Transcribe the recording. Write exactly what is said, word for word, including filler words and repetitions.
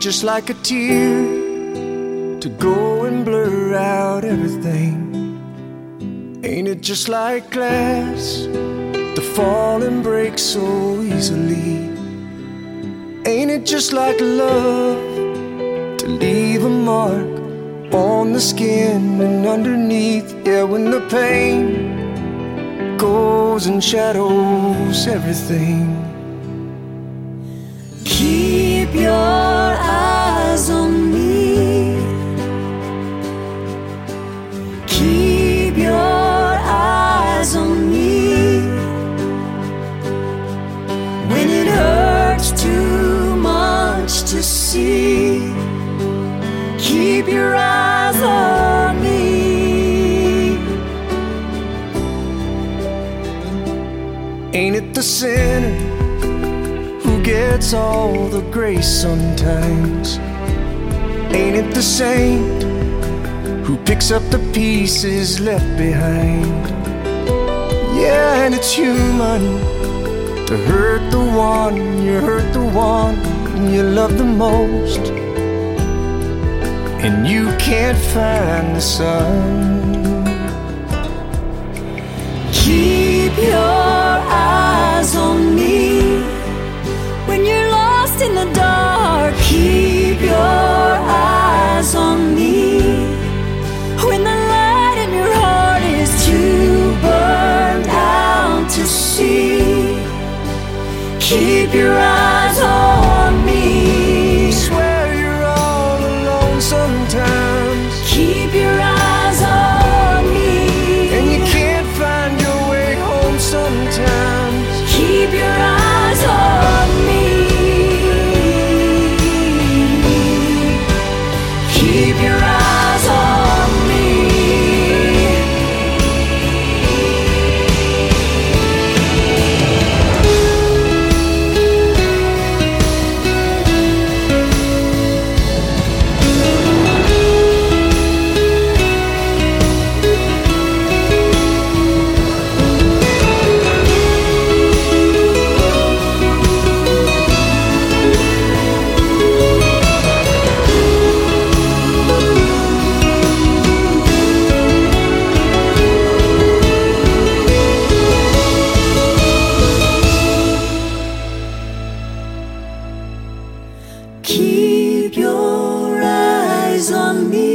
just like a tear to go and blur out everything? Ain't it just like glass to fall and break so easily? Ain't it just like love to leave a mark on the skin and underneath? Yeah, when the pain goes and shadows everything. Keep your eyes on me. Keep your eyes on me. When it hurts too much to see, keep your eyes on me. Ain't it the sinner who gets all the grace sometimes? Ain't it the saint who picks up the pieces left behind? Yeah, and it's human to hurt the one you hurt, the one you love the most, and you can't find the sun. Keep your eyes on me. When you're lost in the dark, keep your eyes on me. When the light in your heart is too burned out to see, keep your eyes on me. Swear you're all alone sometimes. Keep your eyes on me. And you can't find your way home sometimes. Keep your eyes on me. Keep your eyes on me. Keep your eyes on me.